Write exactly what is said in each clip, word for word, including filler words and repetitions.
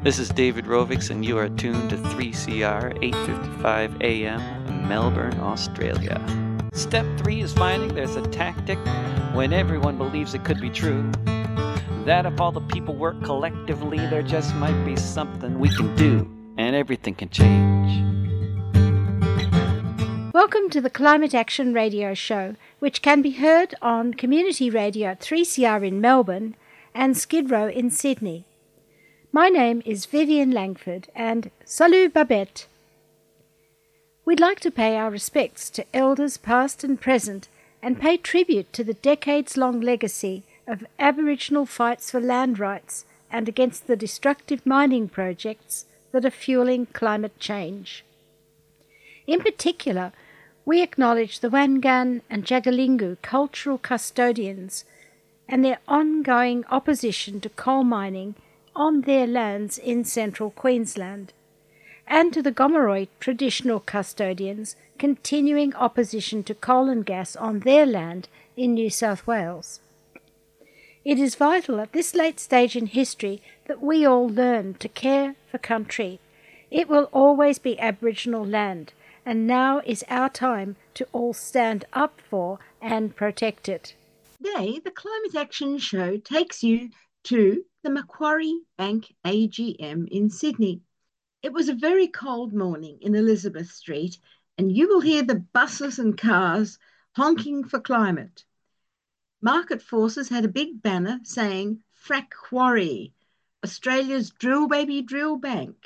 This is David Rovix, and you are tuned to three C R eight fifty-five A M, Melbourne, Australia. Step three is finding there's a tactic when everyone believes it could be true. That if all the people work collectively, there just might be something we can do, and everything can change. Welcome to the Climate Action Radio Show, which can be heard on Community Radio at three C R in Melbourne and Skid Row in Sydney. My name is Vivian Langford, and salut Babette. We'd like to pay our respects to elders past and present and pay tribute to the decades-long legacy of Aboriginal fights for land rights and against the destructive mining projects that are fueling climate change. In particular, we acknowledge the Wangan and Jagalingou cultural custodians and their ongoing opposition to coal mining on their lands in central Queensland, and to the Gomeroi traditional custodians continuing opposition to coal and gas on their land in New South Wales. It is vital at this late stage in history that we all learn to care for country. It will always be Aboriginal land, and now is our time to all stand up for and protect it. Today, the Climate Action Show takes you to the Macquarie Bank A G M in Sydney. It was a very cold morning in Elizabeth Street, and you will hear the buses and cars honking for climate. Market Forces had a big banner saying, Fracquarie, Australia's drill baby drill bank.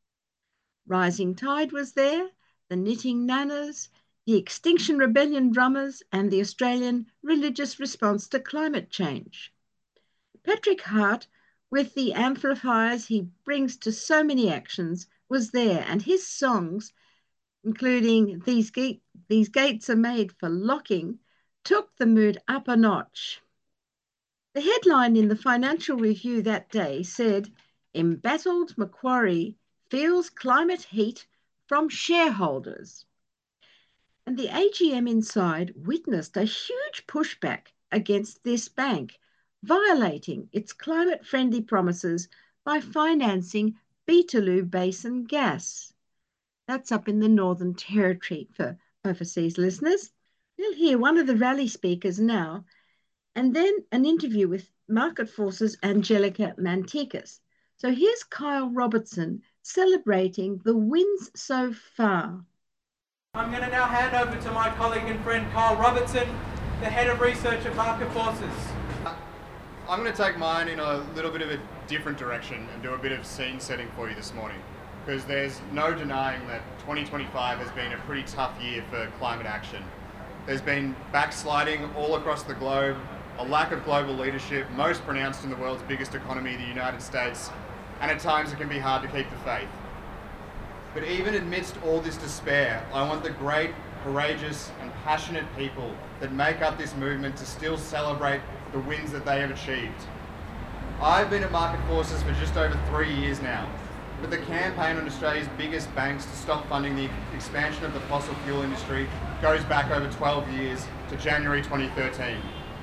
Rising Tide was there, the Knitting Nanas, the Extinction Rebellion drummers, and the Australian Religious Response to Climate Change. Patrick Hart, with the amplifiers he brings to so many actions, was there, and his songs, including These, Gate, These Gates Are Made for Locking, took the mood up a notch. The headline in the Financial Review that day said, Embattled Macquarie feels climate heat from shareholders. And the A G M inside witnessed a huge pushback against this bank, violating its climate-friendly promises by financing Beetaloo Basin gas. That's up in the Northern Territory for overseas listeners. We'll hear one of the rally speakers now, and then an interview with Market Forces Angelica Mantikis. So here's Kyle Robertson celebrating the wins so far. I'm going to now hand over to my colleague and friend Kyle Robertson, the Head of Research at Market Forces. I'm going to take mine in a little bit of a different direction and do a bit of scene setting for you this morning, because there's no denying that twenty twenty-five has been a pretty tough year for climate action. There's been backsliding all across the globe, a lack of global leadership, most pronounced in the world's biggest economy, the United States, and at times it can be hard to keep the faith. But even amidst all this despair, I want the great, courageous and passionate people that make up this movement to still celebrate the wins that they have achieved. I've been at Market Forces for just over three years now, but the campaign on Australia's biggest banks to stop funding the expansion of the fossil fuel industry goes back over twelve years to January twenty thirteen.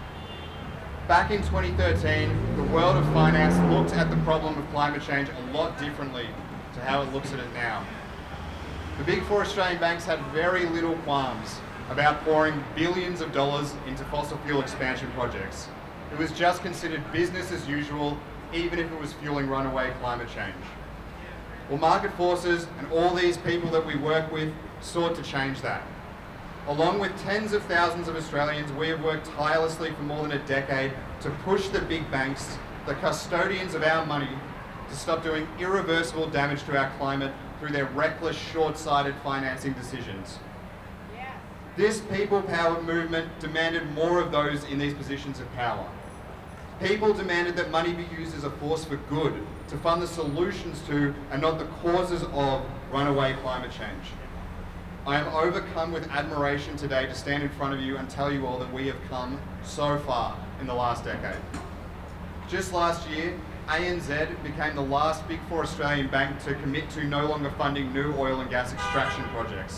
Back in twenty thirteen, the world of finance looked at the problem of climate change a lot differently to how it looks at it now. The big four Australian banks had very little qualms about pouring billions of dollars into fossil fuel expansion projects. It was just considered business as usual, even if it was fueling runaway climate change. Well, Market Forces and all these people that we work with sought to change that. Along with tens of thousands of Australians, we have worked tirelessly for more than a decade to push the big banks, the custodians of our money, to stop doing irreversible damage to our climate through their reckless, short-sighted financing decisions. This people power movement demanded more of those in these positions of power. People demanded that money be used as a force for good, to fund the solutions to and not the causes of runaway climate change. I am overcome with admiration today to stand in front of you and tell you all that we have come so far in the last decade. Just last year, A N Z became the last Big Four Australian bank to commit to no longer funding new oil and gas extraction projects.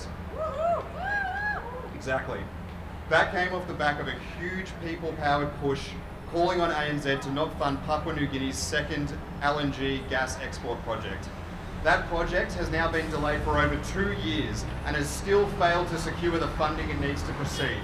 Exactly. That came off the back of a huge people-powered push calling on A N Z to not fund Papua New Guinea's second L N G gas export project. That project has now been delayed for over two years and has still failed to secure the funding it needs to proceed.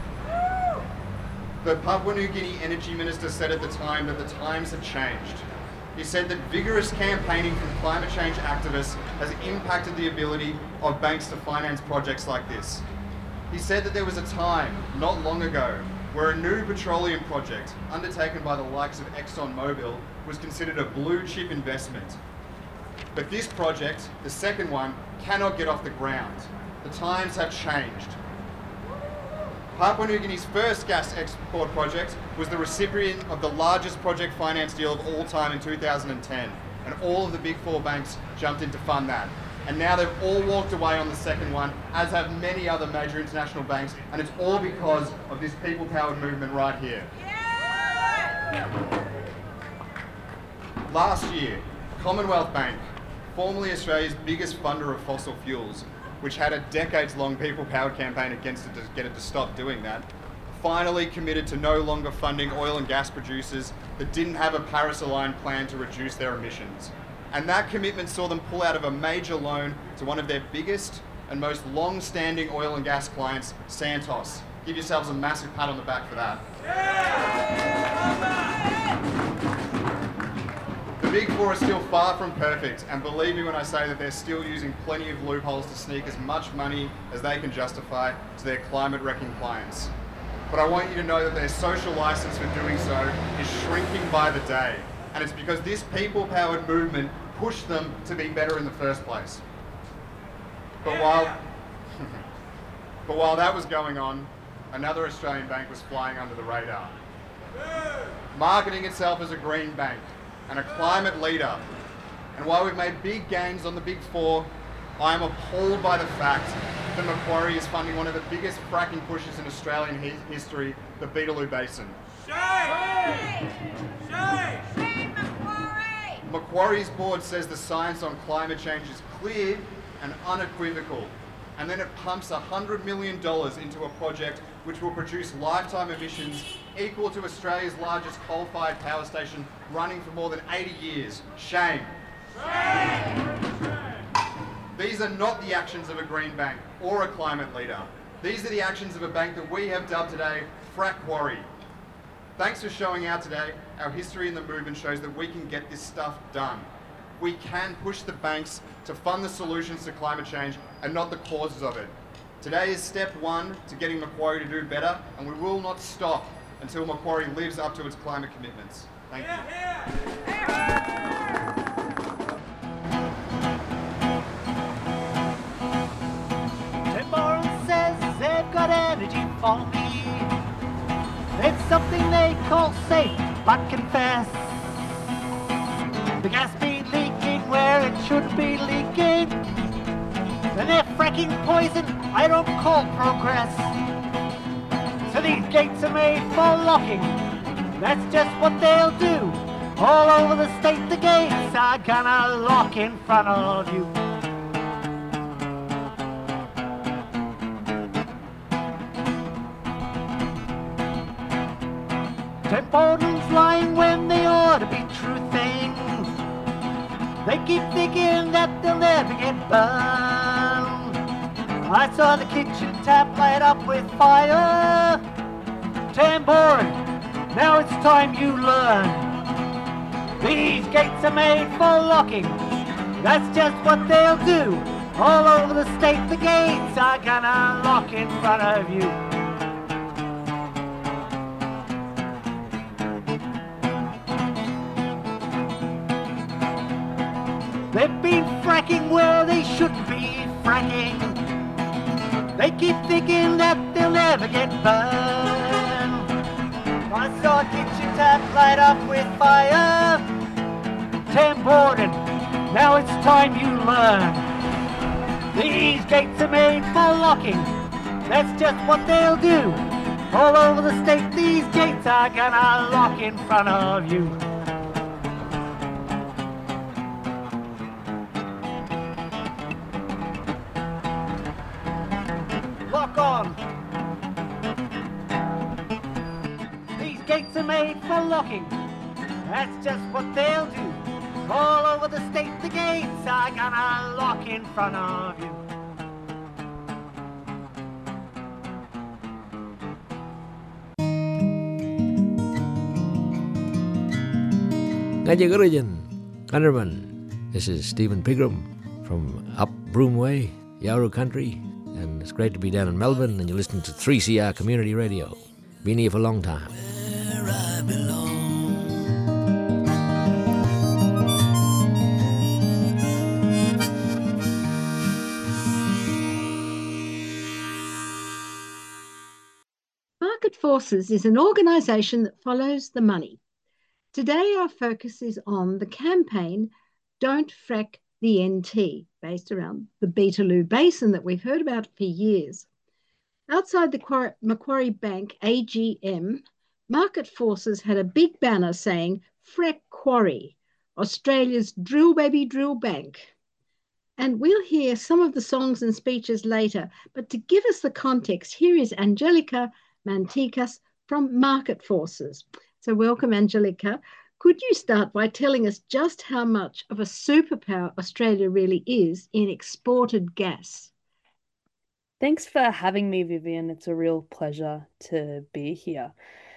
The Papua New Guinea Energy Minister said at the time that the times have changed. He said that vigorous campaigning from climate change activists has impacted the ability of banks to finance projects like this. He said that there was a time, not long ago, where a new petroleum project undertaken by the likes of ExxonMobil was considered a blue chip investment. But this project, the second one, cannot get off the ground. The times have changed. Papua New Guinea's first gas export project was the recipient of the largest project finance deal of all time in two thousand ten, and all of the big four banks jumped in to fund that. And now they've all walked away on the second one, as have many other major international banks, and it's all because of this people-powered movement right here. Yeah! Last year, Commonwealth Bank, formerly Australia's biggest funder of fossil fuels, which had a decades-long people-powered campaign against it to get it to stop doing that, finally committed to no longer funding oil and gas producers that didn't have a Paris-aligned plan to reduce their emissions. And that commitment saw them pull out of a major loan to one of their biggest and most long-standing oil and gas clients, Santos. Give yourselves a massive pat on the back for that. The Big Four are still far from perfect, and believe me when I say that they're still using plenty of loopholes to sneak as much money as they can justify to their climate-wrecking clients. But I want you to know that their social license for doing so is shrinking by the day, and it's because this people-powered movement pushed them to be better in the first place. But while, but while that was going on, another Australian bank was flying under the radar, marketing itself as a green bank and a climate leader. And while we've made big gains on the Big Four, I am appalled by the fact that Macquarie is funding one of the biggest fracking pushes in Australian hi history, the Beetaloo Basin. Shame! Shame! Shame, Macquarie! Macquarie's board says the science on climate change is clear and unequivocal, and then it pumps one hundred million dollars into a project which will produce lifetime emissions equal to Australia's largest coal-fired power station running for more than eighty years. Shame. Shame! These are not the actions of a green bank or a climate leader. These are the actions of a bank that we have dubbed today Frackquarie. Thanks for showing out today. Our history in the movement shows that we can get this stuff done. We can push the banks to fund the solutions to climate change and not the causes of it. Today is step one to getting Macquarie to do better, and we will not stop until Macquarie lives up to its climate commitments. Thank you. Tim Boren says they've got energy for me. It's something they call safe, but confess. The gas be leaking where it should be leaking. And they're fracking poison, I don't call progress. So these gates are made for locking, that's just what they'll do. All over the state the gates are gonna lock in front of you. Tim Boden's lying when they ought to be truthing. They keep thinking that they'll never get burned. I saw the kitchen tap light up with fire. Tim Boren, now it's time you learn. These gates are made for locking, that's just what they'll do. All over the state the gates are gonna lock in front of you. They've been fracking where they shouldn't be fracking. They keep thinking that they'll never get burned. I saw a kitchen tap light up with fire. Tim Boren, now it's time you learn. These gates are made for locking, that's just what they'll do. All over the state these gates are gonna lock in front of you. Lock on. These gates are made for walking. That's just what they'll do. All over the state, the gates are gonna lock in front of you. Ngajagurajan, Gunnerman. This is Stephen Pigram from up Broomway, Yowra Country, and it's great to be down in Melbourne, and you're listening to three C R Community Radio. Been here for a long time. Where I belong. Market Forces is an organisation that follows the money. Today our focus is on the campaign Don't Frack the N T, based around the Beetaloo Basin that we've heard about for years. Outside the Macquarie Bank A G M, Market Forces had a big banner saying Frack Quarry, Australia's drill baby drill bank. And we'll hear some of the songs and speeches later, but to give us the context, here is Angelica Mantikas from Market Forces. So welcome, Angelica. Could you start by telling us just how much of a superpower Australia really is in exported gas? Thanks for having me, Vivian. It's a real pleasure to be here.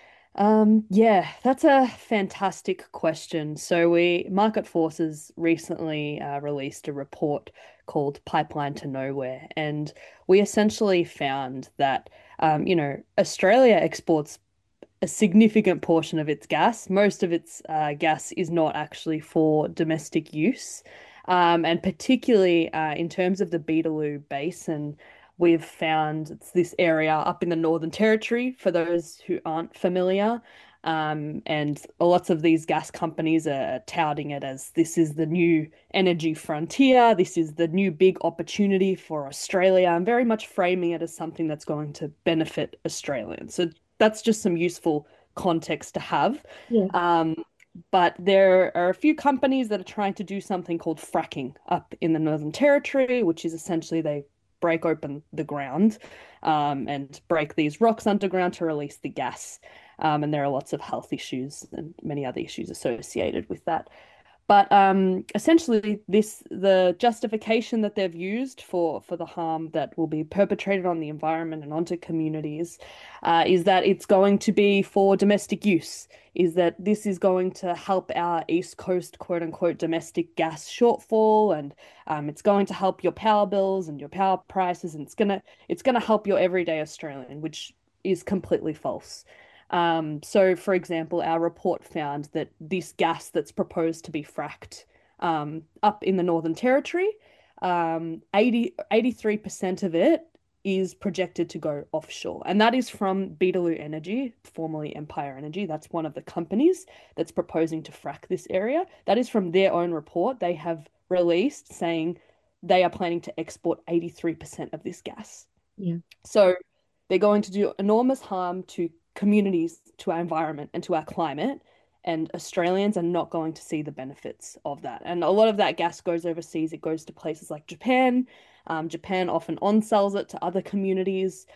Um, yeah, that's a fantastic question. So we, Market Forces recently uh, released a report called Pipeline to Nowhere, and we essentially found that, um, you know, Australia exports a significant portion of its gas. Most of its uh, gas is not actually for domestic use. Um, and particularly uh, in terms of the Beetaloo Basin, we've found it's this area up in the Northern Territory, for those who aren't familiar. Um, and lots of these gas companies are touting it as this is the new energy frontier, this is the new big opportunity for Australia, and very much framing it as something that's going to benefit Australians. So that's just some useful context to have. Yeah. Um, but there are a few companies that are trying to do something called fracking up in the Northern Territory, which is essentially they break open the ground um, and break these rocks underground to release the gas. Um, and there are lots of health issues and many other issues associated with that. But um, essentially, this the justification that they've used for, for the harm that will be perpetrated on the environment and onto communities uh, is that it's going to be for domestic use, is that this is going to help our East Coast, quote unquote, domestic gas shortfall, and um, it's going to help your power bills and your power prices, and it's gonna it's gonna help your everyday Australian, which is completely false. Um, so, for example, our report found that this gas that's proposed to be fracked um, up in the Northern Territory, um, eighty, eighty-three percent of it is projected to go offshore. And that is from Beetaloo Energy, formerly Empire Energy. That's one of the companies that's proposing to frack this area. That is from their own report. They have released saying they are planning to export eighty-three percent of this gas. Yeah. So they're going to do enormous harm to communities, to our environment and to our climate, and Australians are not going to see the benefits of that. And a lot of that gas goes overseas. It goes to places like Japan. Um, Japan often on-sells it to other communities,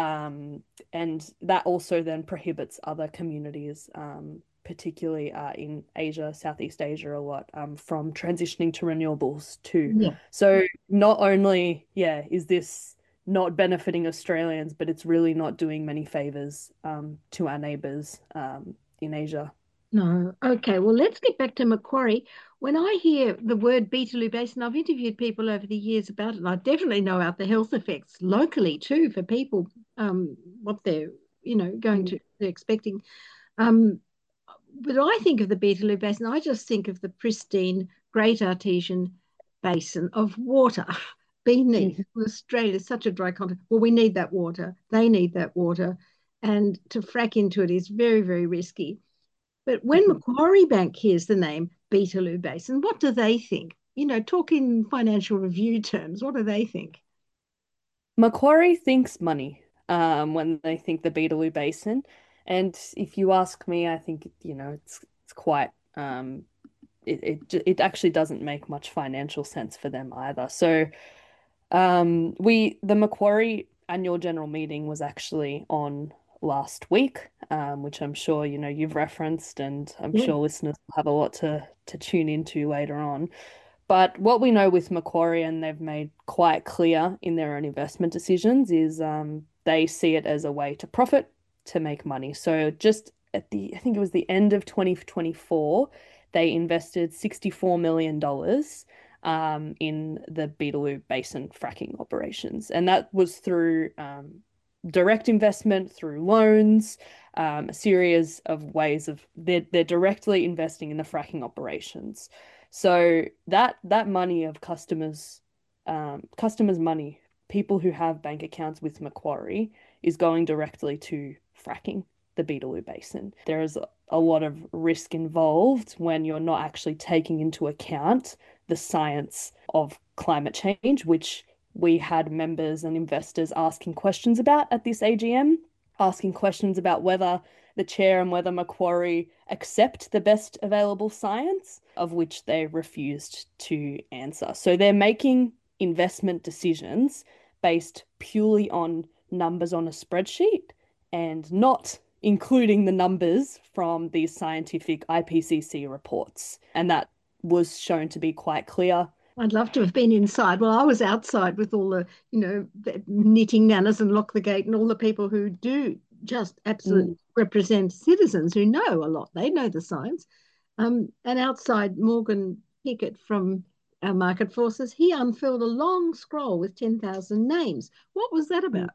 um, and that also then prohibits other communities, um, particularly uh, in Asia, Southeast Asia a lot, um, from transitioning to renewables too. Yeah. So not only, yeah, is this not benefiting Australians, but it's really not doing many favors um, to our neighbors um, in Asia. No. Okay, well, let's get back to Macquarie. When I hear the word Beetaloo Basin, I've interviewed people over the years about it, and I definitely know about the health effects locally too for people, um, what they're, you know, going to, they're expecting. Um, but I think of the Beetaloo Basin, I just think of the pristine Great Artesian Basin of water. Beneath mm-hmm. Australia is such a dry continent. Well, we need that water. They need that water. And to frack into it is very, very risky. But when mm-hmm. Macquarie Bank hears the name Beetaloo Basin, what do they think? You know, talk in Financial Review terms. What do they think? Macquarie thinks money um, when they think the Beetaloo Basin. And if you ask me, I think, you know, it's it's quite, um, it, it, it actually doesn't make much financial sense for them either. So Um, we the Macquarie annual general meeting was actually on last week, um, which I'm sure you know you've referenced, and I'm Yeah. sure listeners will have a lot to to tune into later on. But what we know with Macquarie, and they've made quite clear in their own investment decisions, is um, they see it as a way to profit, to make money. So just at the, I think it was the end of twenty twenty-four, they invested sixty-four million dollars um, in the Beetaloo Basin fracking operations. And that was through um, direct investment, through loans, um, a series of ways of, they're, they're directly investing in the fracking operations. So that that money of customers, um, customers' money, people who have bank accounts with Macquarie, is going directly to fracking the Beetaloo Basin. There is a, a lot of risk involved when you're not actually taking into account the science of climate change, which we had members and investors asking questions about at this A G M, asking questions about whether the chair and whether Macquarie accept the best available science, of which they refused to answer. So they're making investment decisions based purely on numbers on a spreadsheet and not including the numbers from these scientific I P C C reports. And that was shown to be quite clear. I'd love to have been inside. Well, I was outside with all the, you know, the knitting nanas and lock the gate and all the people who do just absolutely Mm. represent citizens who know a lot. They know the science. Um, and outside, Morgan Pickett from our Market Forces, he unfurled a long scroll with ten thousand names. What was that about?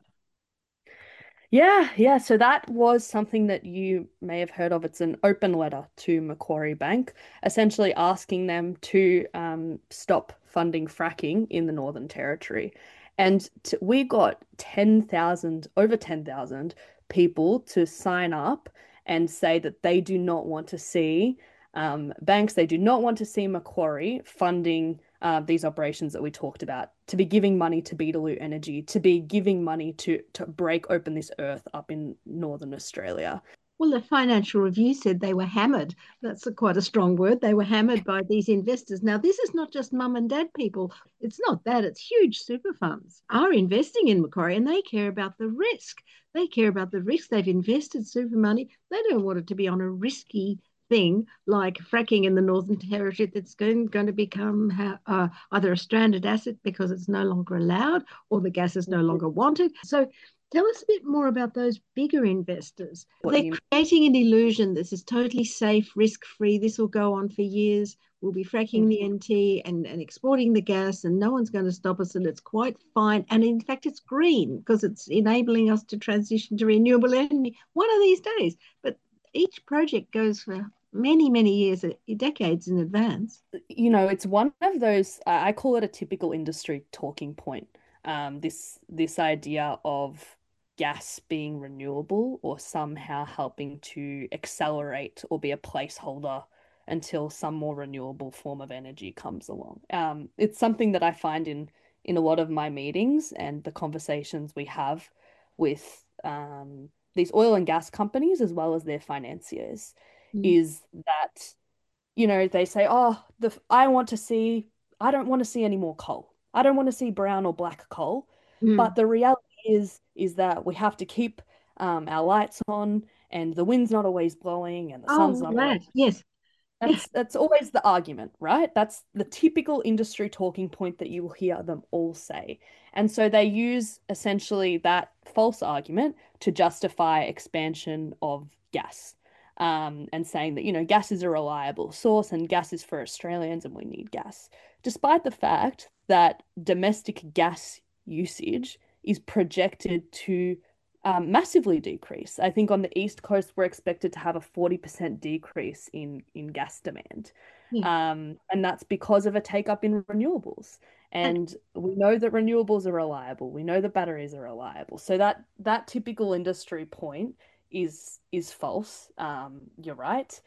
Yeah, yeah. So that was something that you may have heard of. It's an open letter to Macquarie Bank, essentially asking them to um, stop funding fracking in the Northern Territory. And t we got ten thousand, over ten thousand people to sign up and say that they do not want to see um, banks, they do not want to see Macquarie funding uh, these operations that we talked about, to be giving money to Beetaloo Energy, to be giving money to to break open this earth up in Northern Australia. Well, the Financial Review said they were hammered. That's a, quite a strong word. They were hammered by these investors. Now, this is not just mum and dad people. It's not that. It's huge super funds are investing in Macquarie and they care about the risk. They care about the risk. They've invested super money. They don't want it to be on a risky thing like fracking in the Northern Territory that's going, going to become uh, either a stranded asset because it's no longer allowed or the gas is no longer wanted. So tell us a bit more about those bigger investors. What They're you- creating an illusion this is totally safe, risk-free. This will go on for years. We'll be fracking the N T and, and exporting the gas, and no one's going to stop us, and it's quite fine. And in fact, it's green because it's enabling us to transition to renewable energy one of these days. But each project goes for many, many years, decades in advance. You know, it's one of those, I call it a typical industry talking point. Um, this this idea of gas being renewable or somehow helping to accelerate or be a placeholder until some more renewable form of energy comes along. Um, it's something that I find in in a lot of my meetings and the conversations we have with um, these oil and gas companies as well as their financiers, Mm. is that, you know, they say, oh, the I want to see, I don't want to see any more coal. I don't want to see brown or black coal. Mm. But the reality is, is that we have to keep um, our lights on, and the wind's not always blowing, and the sun's Oh, not always. right. Yes. That's that's always the argument, right? That's the typical industry talking point that you will hear them all say. And so they use essentially that false argument to justify expansion of gas. Um, and saying that, you know, gas is a reliable source and gas is for Australians and we need gas, despite the fact that domestic gas usage is projected to um, massively decrease. I think on the East Coast, we're expected to have a forty percent decrease in, in gas demand. Yeah. Um, and that's because of a take up in renewables. And we know that renewables are reliable. We know that batteries are reliable. So that that typical industry point is is false. Um, you're right.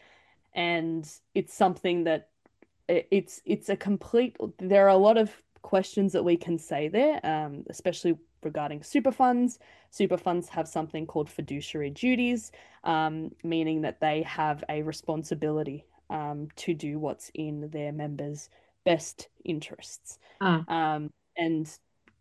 And it's something that it, it's it's a complete, there are a lot of questions that we can say there, um, especially regarding super funds. Super funds have something called fiduciary duties, um, meaning that they have a responsibility um, to do what's in their members' best interests. Ah. Um, and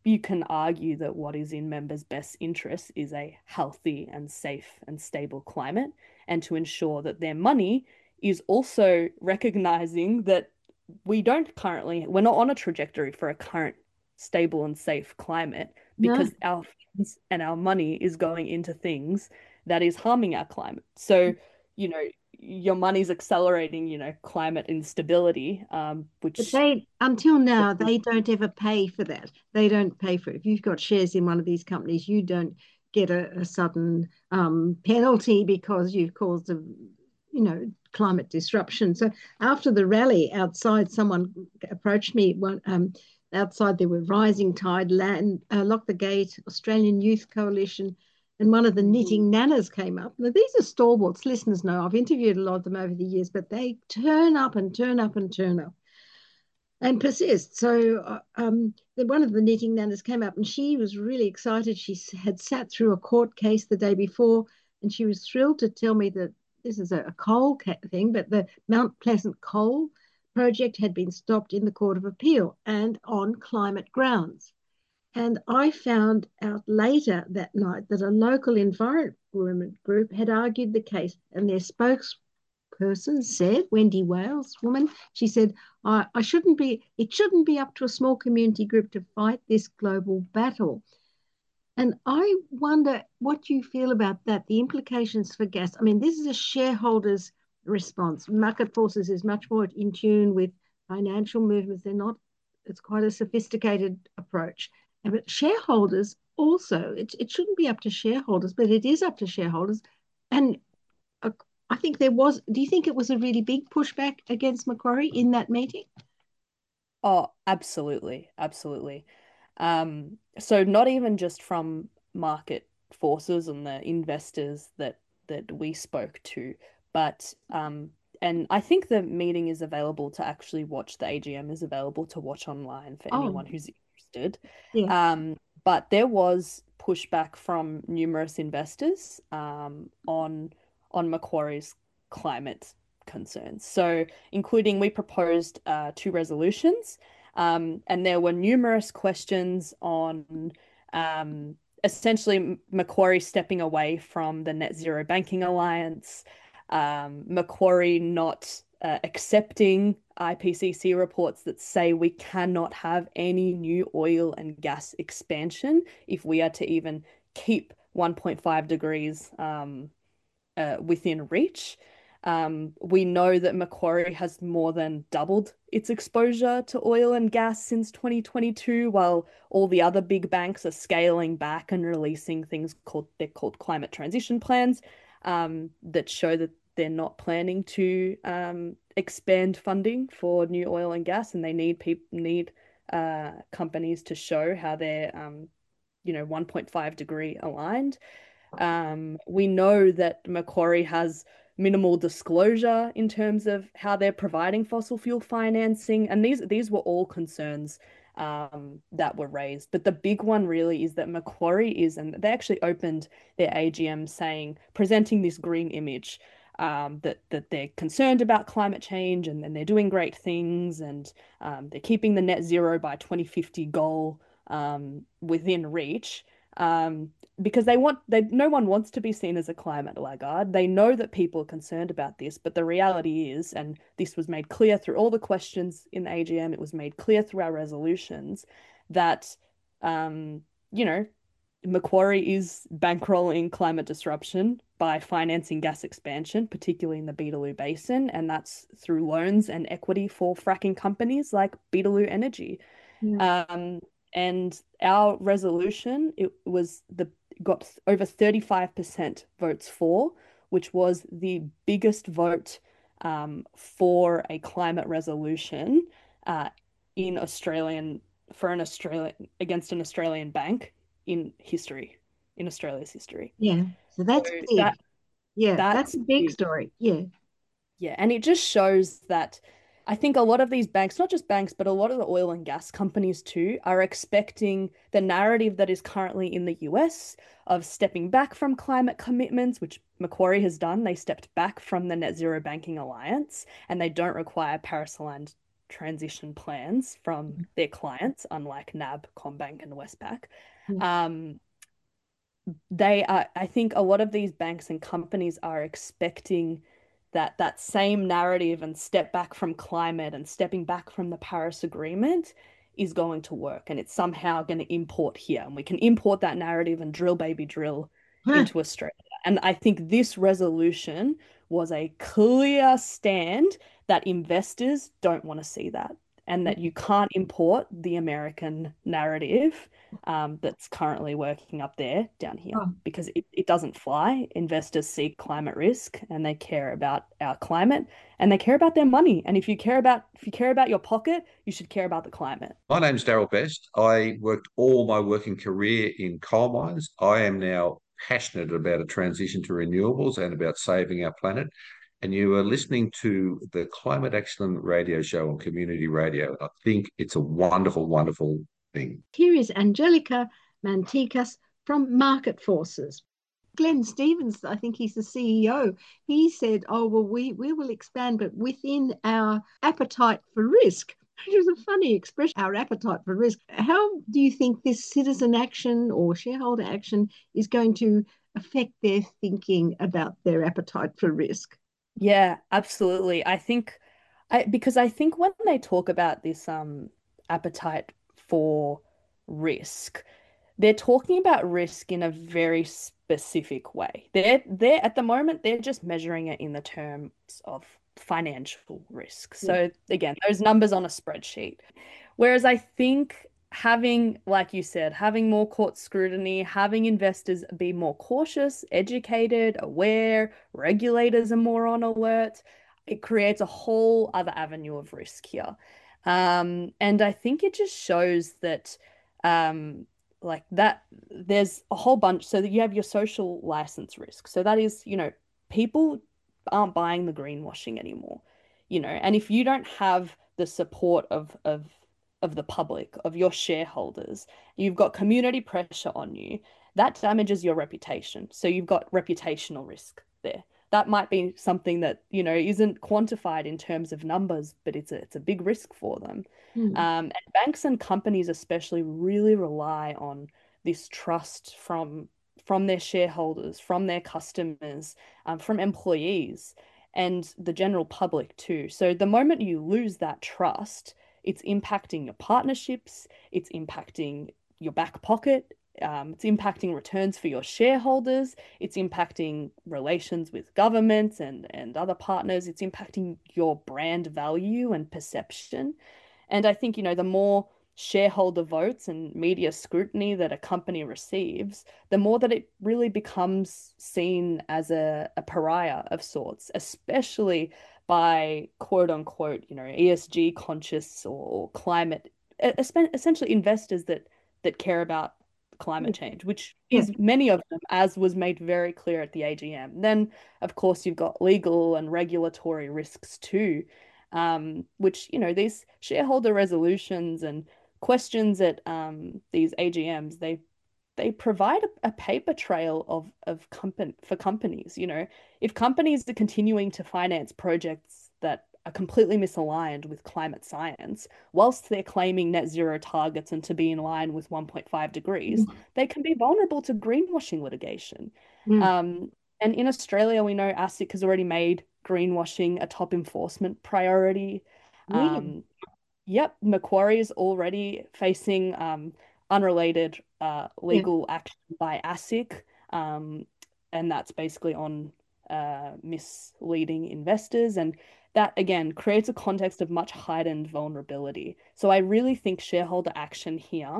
you can argue that what is in members' best interests is a healthy and safe and stable climate, and to ensure that their money is also recognizing that we don't currently, we're not on a trajectory for a current stable and safe climate, because no. our funds and our money is going into things that is harming our climate. So, you know, your money's accelerating, you know, climate instability, um, which... But they, until now, they don't ever pay for that. They don't pay for it. If you've got shares in one of these companies, you don't get a, a sudden um, penalty because you've caused a, you know, climate disruption. So after the rally outside, someone approached me, one, um, outside there were Rising Tide, Land, uh, Lock the Gate, Australian Youth Coalition, and one of the Knitting Nanas came up. Now, these are stalwarts, listeners know. I've interviewed a lot of them over the years, but they turn up and turn up and turn up and persist. So uh, um, one of the Knitting Nanas came up and she was really excited. She had sat through a court case the day before, and she was thrilled to tell me that this is a, a coal thing, but the Mount Pleasant coal project had been stopped in the Court of Appeal and on climate grounds. And I found out later that night that a local environment group had argued the case, and their spokesperson said, Wendy Wales, woman, she said, I, I shouldn't be, it shouldn't be up to a small community group to fight this global battle. And I wonder what you feel about that, the implications for gas. I mean, this is a shareholders' response. Market Forces is much more in tune with financial movements. They're not, it's quite a sophisticated approach. But shareholders also, it, it shouldn't be up to shareholders, but it is up to shareholders. And uh, I think there was, do you think it was a really big pushback against Macquarie in that meeting? Oh, absolutely. Absolutely. Um, so not even just from Market Forces and the investors that, that we spoke to, but, um, and I think the meeting is available to actually watch. The A G M is available to watch online for Oh. anyone who's interested. Yeah. Um, but there was pushback from numerous investors um, on on Macquarie's climate concerns. So, including we proposed uh, two resolutions, um, and there were numerous questions on um, essentially Macquarie stepping away from the Net Zero Banking Alliance, um, Macquarie not uh, accepting I P C C reports that say we cannot have any new oil and gas expansion if we are to even keep one point five degrees um, uh, within reach. Um, we know that Macquarie has more than doubled its exposure to oil and gas since twenty twenty-two, while all the other big banks are scaling back and releasing things called, they're called climate transition plans, um, that show that they're not planning to um, expand funding for new oil and gas, and they need people need uh, companies to show how they're, um, you know, one point five degree aligned. Um, we know that Macquarie has minimal disclosure in terms of how they're providing fossil fuel financing, and these these were all concerns um, that were raised. But the big one really is that Macquarie is, and they actually opened their A G M saying, presenting this green image. Um, that that they're concerned about climate change, and then they're doing great things, and um, they're keeping the net zero by twenty fifty goal um, within reach, um, because they want they no one wants to be seen as a climate laggard. They know that people are concerned about this, but the reality is, and this was made clear through all the questions in the A G M, it was made clear through our resolutions, that um, you know, Macquarie is bankrolling climate disruption by financing gas expansion, particularly in the Beetaloo Basin, and that's through loans and equity for fracking companies like Beetaloo Energy. Yeah. Um, and our resolution, it was the got over thirty-five percent votes for, which was the biggest vote um, for a climate resolution uh, in Australian for an Australian against an Australian bank in history, in Australia's history. Yeah, so that's So big. that, yeah, that's that's a big big. story. Yeah. Yeah, and it just shows that I think a lot of these banks, not just banks, but a lot of the oil and gas companies too, are expecting the narrative that is currently in the U S of stepping back from climate commitments, which Macquarie has done. They stepped back from the Net Zero Banking Alliance, and they don't require Paris-aligned transition plans from their clients, unlike N A B, CommBank, and Westpac. Yeah. Um, they are, I think a lot of these banks and companies are expecting that that same narrative and step back from climate and stepping back from the Paris Agreement is going to work, and it's somehow going to import here, and we can import that narrative and drill baby drill into Australia. And I think this resolution was a clear stand that investors don't want to see that, and that you can't import the American narrative um, that's currently working up there down here, Oh. because it, it doesn't fly. Investors see climate risk and they care about our climate and they care about their money. And if you care about if you care about your pocket, you should care about the climate. My name's Daryl Best. I worked all my working career in coal mines. I am now passionate about a transition to renewables and about saving our planet. And you are listening to the Climate Action Radio Show on Community Radio. I think it's a wonderful, wonderful thing. Here is Angelica Mantikas from Market Forces. Glenn Stevens, I think he's the C E O, he said, oh, well, we, we will expand, but within our appetite for risk, which is a funny expression, our appetite for risk. How do you think this citizen action or shareholder action is going to affect their thinking about their appetite for risk? Yeah, absolutely. I think I because I think when they talk about this um appetite for risk, they're talking about risk in a very specific way. They're they're at the moment they're just measuring it in the terms of financial risk. So again, those numbers on a spreadsheet. Whereas I think having, like you said, having more court scrutiny, having investors be more cautious, educated, aware, regulators are more on alert, it creates a whole other avenue of risk here. Um, and I think it just shows that um, like that there's a whole bunch, so that you have your social license risk. So that is, you know, people aren't buying the greenwashing anymore, you know, and if you don't have the support of of of the public, of your shareholders, you've got community pressure on you, that damages your reputation. So you've got reputational risk there. That might be something that, you know, isn't quantified in terms of numbers, but it's a, it's a big risk for them. Mm. Um, and banks and companies especially really rely on this trust from from their shareholders, from their customers, um, from employees, and the general public too. So the moment you lose that trust, it's impacting your partnerships, it's impacting your back pocket, um, it's impacting returns for your shareholders, it's impacting relations with governments and, and other partners, it's impacting your brand value and perception. And I think, you know, the more shareholder votes and media scrutiny that a company receives, the more that it really becomes seen as a, a pariah of sorts, especially by quote unquote, you know, E S G conscious or climate, essentially investors that that care about climate change, which is many of them, as was made very clear at the A G M. Then, of course, you've got legal and regulatory risks too, um, which, you know, these shareholder resolutions and questions at um, these A G Ms, they they provide a, a paper trail of of company for companies. You know, if companies are continuing to finance projects that are completely misaligned with climate science, whilst they're claiming net zero targets and to be in line with one point five degrees, mm. they can be vulnerable to greenwashing litigation. Mm. Um, and in Australia, we know ASIC has already made greenwashing a top enforcement priority. Really? Um, yep, Macquarie is already facing um, unrelated uh, legal yeah. action by ASIC, um, and that's basically on uh, misleading investors. And that, again, creates a context of much heightened vulnerability. So I really think shareholder action here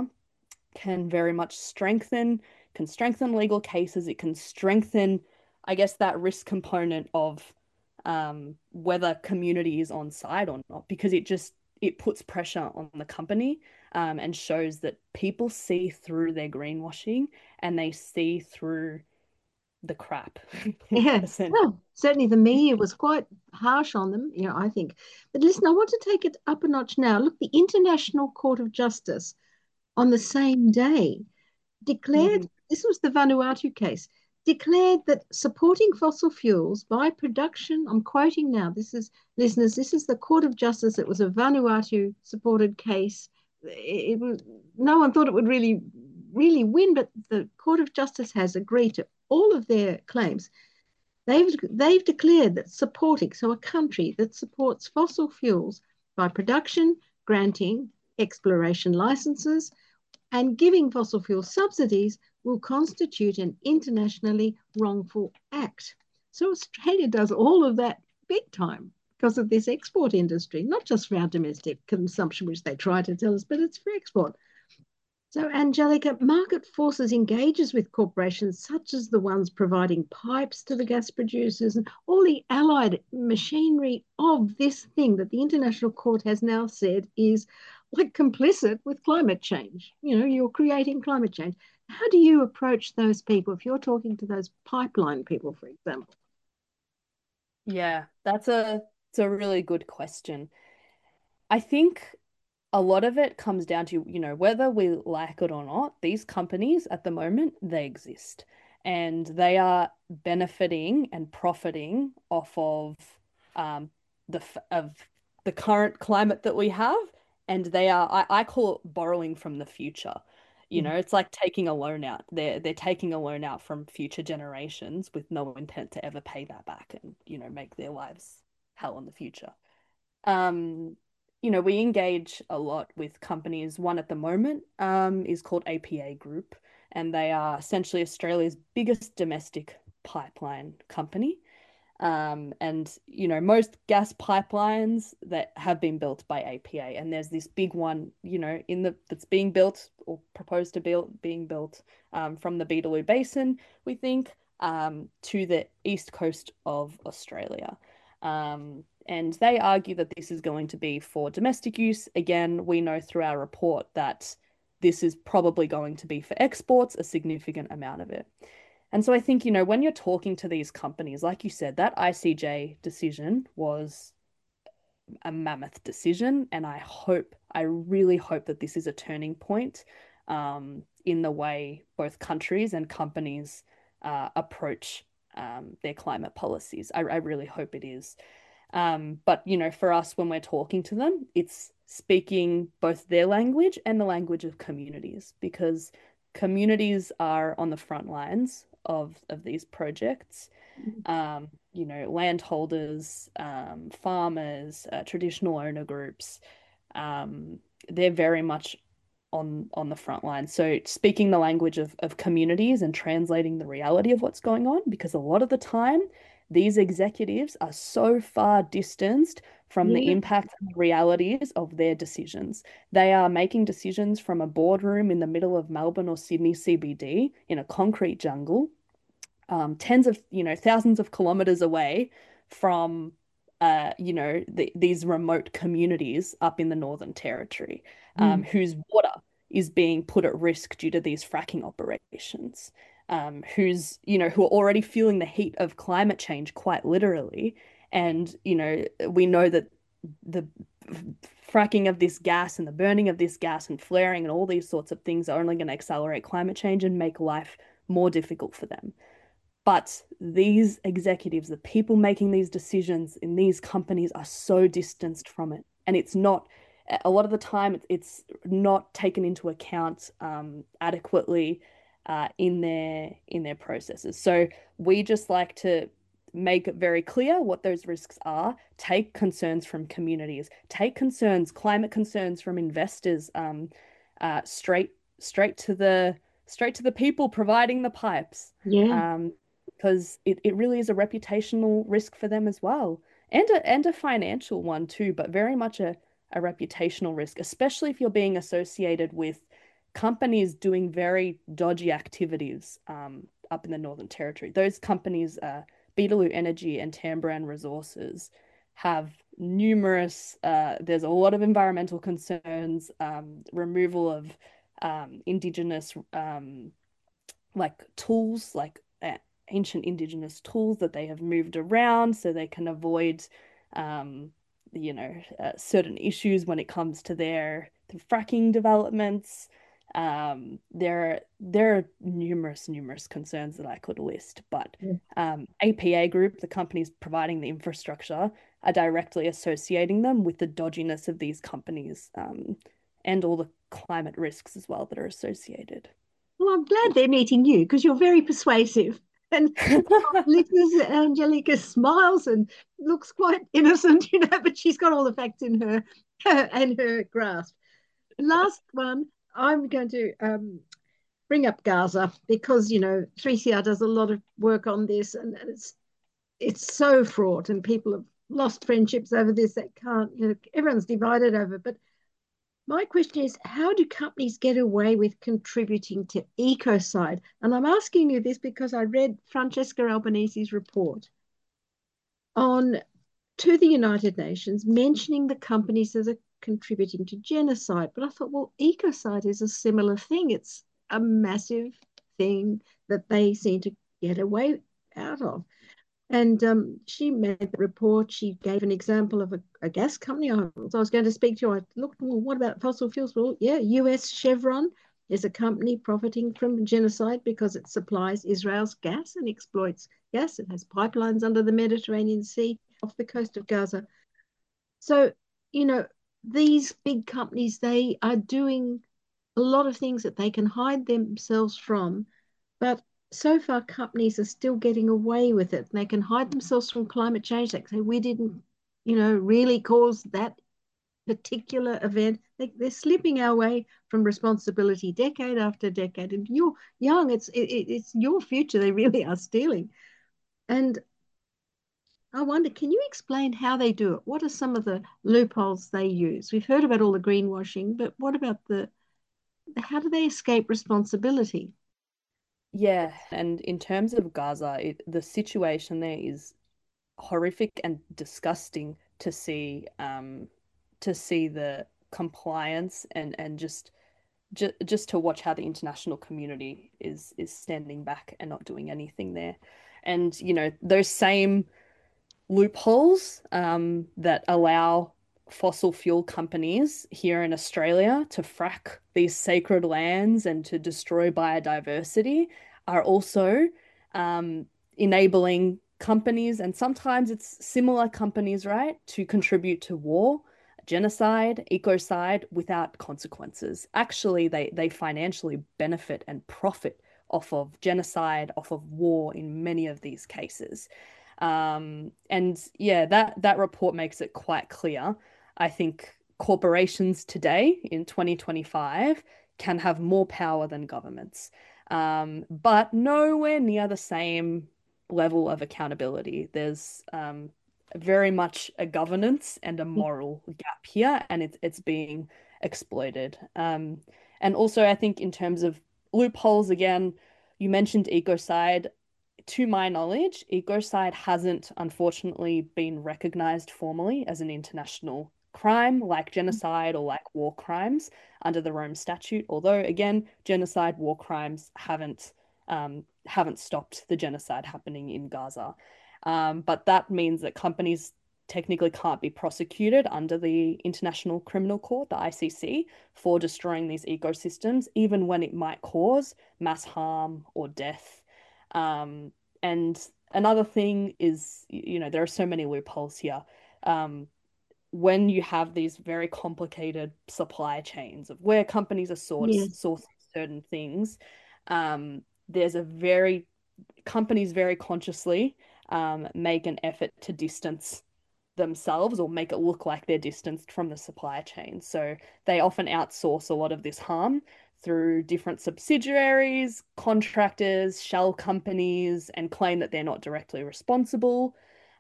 can very much strengthen, can strengthen legal cases. It can strengthen, I guess, that risk component of um, whether community is on side or not, because it just, it puts pressure on the company um, and shows that people see through their greenwashing and they see through the crap. Yeah, well, certainly the media was quite harsh on them, you know, I think. But listen, I want to take it up a notch now. Look, the International Court of Justice on the same day declared, mm-hmm. this was the Vanuatu case, declared that supporting fossil fuels by production, I'm quoting now, this is, listeners, this is the Court of Justice. It was a Vanuatu supported case. It, it was, no one thought it would really, really win, but the Court of Justice has agreed to all of their claims. They've, they've declared that supporting, so a country that supports fossil fuels by production, granting exploration licenses, and giving fossil fuel subsidies will constitute an internationally wrongful act. So Australia does all of that big time because of this export industry, not just for our domestic consumption, which they try to tell us, but it's for export. So, Angelica, market forces engages with corporations such as the ones providing pipes to the gas producers and all the allied machinery of this thing that the International Court has now said is like complicit with climate change. You know, you're creating climate change. How do you approach those people if you're talking to those pipeline people, for example? Yeah, that's a it's a really good question. I think a lot of it comes down to, you know, whether we like it or not, these companies at the moment, they exist and they are benefiting and profiting off of um, the of the current climate that we have. And they are, I, I call it borrowing from the future. You know, it's like taking a loan out. They're they're taking a loan out from future generations with no intent to ever pay that back and, you know, make their lives hell in the future. Um, you know, we engage a lot with companies. One at the moment um, is called A P A Group, and they are essentially Australia's biggest domestic pipeline company. Um, and, you know, most gas pipelines that have been built by A P A, and there's this big one, you know, in the that's being built or proposed to be being built um, from the Beetaloo Basin, we think, um, to the east coast of Australia. Um, and they argue that this is going to be for domestic use. Again, we know through our report that this is probably going to be for exports, a significant amount of it. And so I think, you know, when you're talking to these companies, like you said, that I C J decision was a mammoth decision. And I hope, I really hope that this is a turning point um, in the way both countries and companies uh, approach um, their climate policies. I, I really hope it is. Um, but, you know, for us, when we're talking to them, it's speaking both their language and the language of communities, because communities are on the front lines of, of these projects. Um, you know, landholders, um, farmers, uh, traditional owner groups, um, they're very much on on the front line. So speaking the language of, of communities and translating the reality of what's going on, because a lot of the time, these executives are so far distanced from the Yeah. impact and realities of their decisions. They are making decisions from a boardroom in the middle of Melbourne or Sydney C B D in a concrete jungle, um, tens of, you know, thousands of kilometers away from, uh, you know, the, these remote communities up in the Northern Territory, um, whose water is being put at risk due to these fracking operations. Um, who's, you know, who are already feeling the heat of climate change quite literally. And, you know, we know that the fracking of this gas and the burning of this gas and flaring and all these sorts of things are only going to accelerate climate change and make life more difficult for them. But these executives, the people making these decisions in these companies, are so distanced from it. And it's not, a lot of the time, it's not taken into account um, adequately Uh, in their in their processes. So we just like to make it very clear what those risks are, take concerns from communities, take concerns, climate concerns from investors, um, uh, straight straight to the straight to the people providing the pipes. Yeah. Um, because it, it really is a reputational risk for them as well. And a and a financial one too, but very much a, a reputational risk, especially if you're being associated with companies doing very dodgy activities um, up in the Northern Territory. Those companies, uh, Beetaloo Energy and Tamboran Resources, have numerous, uh, there's a lot of environmental concerns, um, removal of um, indigenous, um, like tools, like uh, ancient indigenous tools that they have moved around so they can avoid, um, you know, uh, certain issues when it comes to their, their fracking developments. Um, there, there are numerous, numerous concerns that I could list, but Yeah. um, A P A Group, the companies providing the infrastructure, are directly associating them with the dodginess of these companies, um, and all the climate risks as well that are associated. Well, I'm glad they're meeting you because you're very persuasive. And Liz Angelica smiles and looks quite innocent, you know, but she's got all the facts in her, her and her grasp. Last one, I'm going to um, bring up Gaza because, you know, three C R does a lot of work on this, and, and it's it's so fraught, and people have lost friendships over this. That can't, you know, everyone's divided over. But my question is, how do companies get away with contributing to ecocide? And I'm asking you this because I read Francesca Albanese's report on to the United Nations mentioning the companies that are contributing to genocide. But I thought, well, ecocide is a similar thing. It's a massive thing that they seem to get away out of. And um, she made the report. She gave an example of a, a gas company. I, I was going to speak to. I looked, well, what about fossil fuels? Well, yeah, U S Chevron is a company profiting from genocide because it supplies Israel's gas and exploits gas. It has pipelines under the Mediterranean Sea off the coast of Gaza. So, you know, these big companies, they are doing a lot of things that they can hide themselves from, but so far companies are still getting away with it. They can hide themselves from climate change. They say we didn't, you know, really cause that particular event. They, they're slipping our way from responsibility decade after decade. And you're young, it's it, it's your future they really are stealing. And I wonder, can you explain how they do it? What are some of the loopholes they use? We've heard about all the greenwashing, but what about the how do they escape responsibility? Yeah, and in terms of Gaza, it, the situation there is horrific and disgusting to see, um, to see the compliance and and just just just to watch how the international community is is standing back and not doing anything there. And you know, those same loopholes um, that allow fossil fuel companies here in Australia to frack these sacred lands and to destroy biodiversity are also um, enabling companies, and sometimes it's similar companies, right, to contribute to war, genocide, ecocide without consequences. Actually, they they financially benefit and profit off of genocide, off of war in many of these cases. Um, and yeah, that that report makes it quite clear. I think corporations today in twenty twenty-five can have more power than governments, um, but nowhere near the same level of accountability. There's um, very much a governance and a moral gap here, and it's it's being exploited. Um, and also, I think in terms of loopholes, again, you mentioned ecocide. To my knowledge, ecocide hasn't unfortunately been recognized formally as an international crime like genocide or like war crimes under the Rome Statute. Although, again, genocide, war crimes haven't um, haven't stopped the genocide happening in Gaza. Um, but that means that companies technically can't be prosecuted under the International Criminal Court, the I C C, for destroying these ecosystems, even when it might cause mass harm or death. Um, and another thing is, you know, there are so many loopholes here. Um, when you have these very complicated supply chains of where companies are source, Yes. sourcing certain things, um, there's a very, companies very consciously um, make an effort to distance themselves or make it look like they're distanced from the supply chain. So they often outsource a lot of this harm through different subsidiaries, contractors, shell companies, and claim that they're not directly responsible.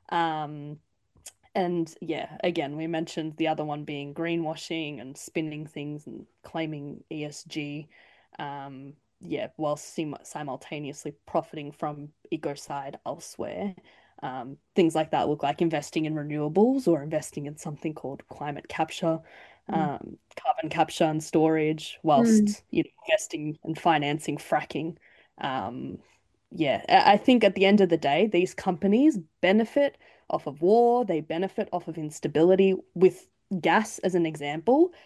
Um, and yeah, again, we mentioned the other one being greenwashing and spinning things and claiming E S G. Um, yeah, while sim simultaneously profiting from ecocide elsewhere. Um, things like that look like investing in renewables or investing in something called climate capture, Mm. um, carbon capture and storage, Mm. whilst you know investing and financing fracking. Um, yeah, I I think at the end of the day, these companies benefit off of war, they benefit off of instability. With gas as an example,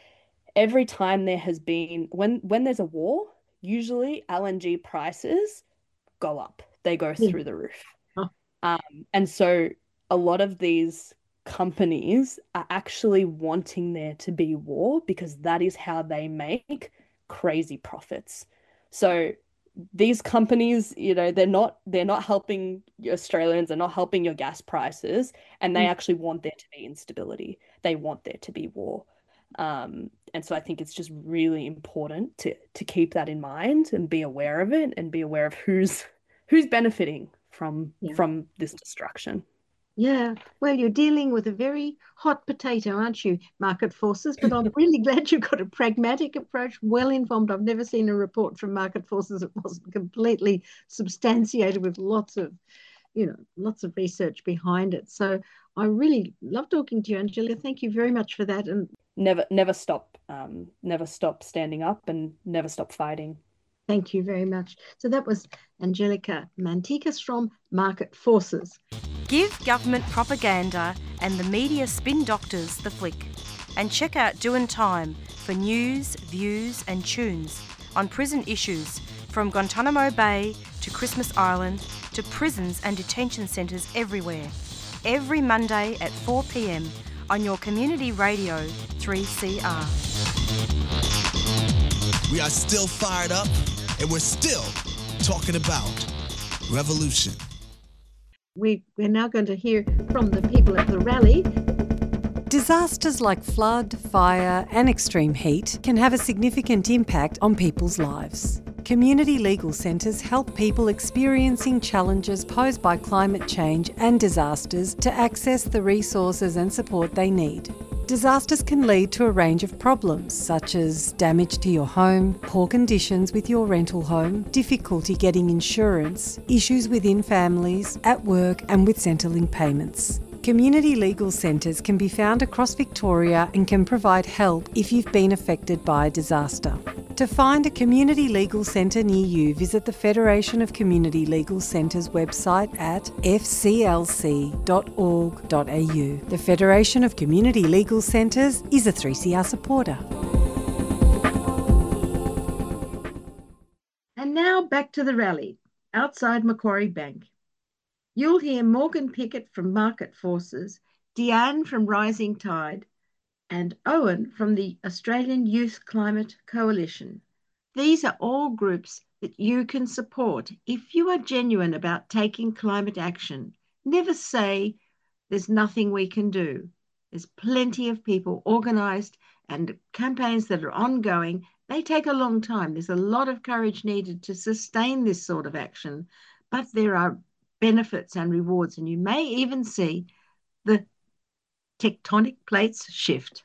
every time there has been, when when there's a war, usually L N G prices go up. They go Yeah. through the roof. Oh. Um, and so a lot of these companies are actually wanting there to be war because that is how they make crazy profits. So these companies, you know, they're not they're not helping Australians, they're not helping your gas prices, and they Mm. actually want there to be instability. They want there to be war. Um, and so I think it's just really important to to keep that in mind and be aware of it and be aware of who's who's benefiting from Yeah. from this destruction. Yeah, well, you're dealing with a very hot potato, aren't you, market forces? But I'm really glad you've got a pragmatic approach, well informed. I've never seen a report from market forces that wasn't completely substantiated with lots of, you know, lots of research behind it. So I really love talking to you, Angela. Thank you very much for that. And Never never stop um, never stop standing up and never stop fighting. thank you very much. So that was Angelica Mantikas from Market Forces. Give government propaganda and the media spin doctors the flick. And check out Doin' Time for news, views and tunes on prison issues from Guantanamo Bay to Christmas Island to prisons and detention centres everywhere. Every Monday at four p m on your community radio three C R. We are still fired up and we're still talking about revolution. We, we're now going to hear from the people at the rally. Disasters like flood, fire and extreme heat can have a significant impact on people's lives. Community legal centres help people experiencing challenges posed by climate change and disasters to access the resources and support they need. Disasters can lead to a range of problems such as damage to your home, poor conditions with your rental home, difficulty getting insurance, issues within families, at work and with Centrelink payments. Community legal centres can be found across Victoria and can provide help if you've been affected by a disaster. To find a community legal centre near you, visit the Federation of Community Legal Centres website at f c l c dot org dot a u. The Federation of Community Legal Centres is a three C R supporter. And now back to the rally outside Macquarie Bank. You'll hear Morgan Pickett from Market Forces, Deanne from Rising Tide, and Owen from the Australian Youth Climate Coalition. These are all groups that you can support if you are genuine about taking climate action. Never say there's nothing we can do. There's plenty of people organised and campaigns that are ongoing. They take a long time. There's a lot of courage needed to sustain this sort of action, but there are benefits and rewards, and you may even see the tectonic plates shift.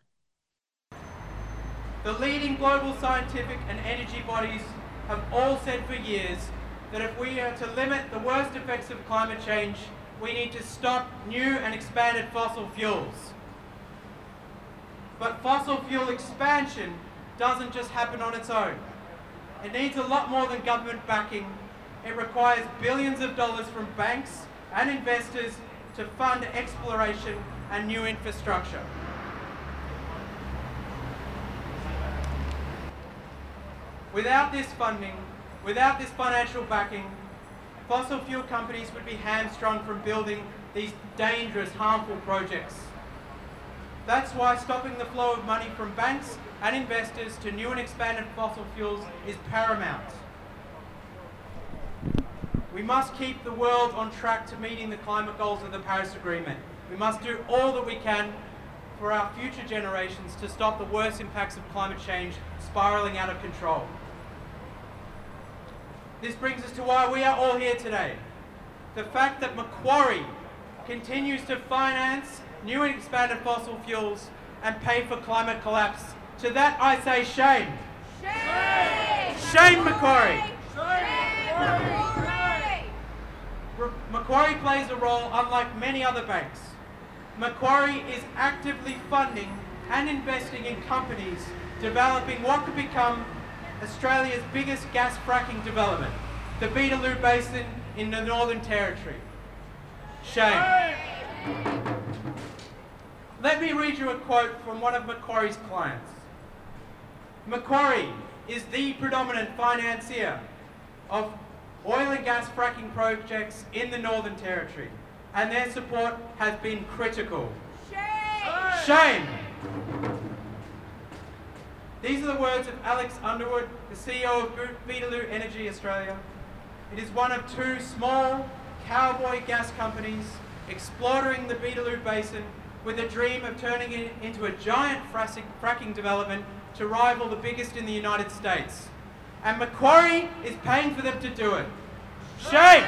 The leading global scientific and energy bodies have all said for years that if we are to limit the worst effects of climate change, we need to stop new and expanded fossil fuels. But fossil fuel expansion doesn't just happen on its own. It needs a lot more than government backing. It requires billions of dollars from banks and investors to fund exploration and new infrastructure. Without this funding, without this financial backing, fossil fuel companies would be hamstrung from building these dangerous, harmful projects. That's why stopping the flow of money from banks and investors to new and expanded fossil fuels is paramount. We must keep the world on track to meeting the climate goals of the Paris Agreement. We must do all that we can for our future generations to stop the worst impacts of climate change spiralling out of control. This brings us to why we are all here today. The fact that Macquarie continues to finance new and expanded fossil fuels and pay for climate collapse. To that I say shame. Shame, shame Macquarie. Shame. Macquarie plays a role unlike many other banks. Macquarie is actively funding and investing in companies developing what could become Australia's biggest gas fracking development, the Beetaloo Basin in the Northern Territory. Shame. Let me read you a quote from one of Macquarie's clients. Macquarie is the predominant financier of oil and gas fracking projects in the Northern Territory, and their support has been critical. Shame! Shame! These are the words of Alex Underwood, the C E O of Beetaloo Energy Australia. It is one of two small cowboy gas companies exploring the Beetaloo Basin with a dream of turning it into a giant fracking development to rival the biggest in the United States. And Macquarie is paying for them to do it. Shame!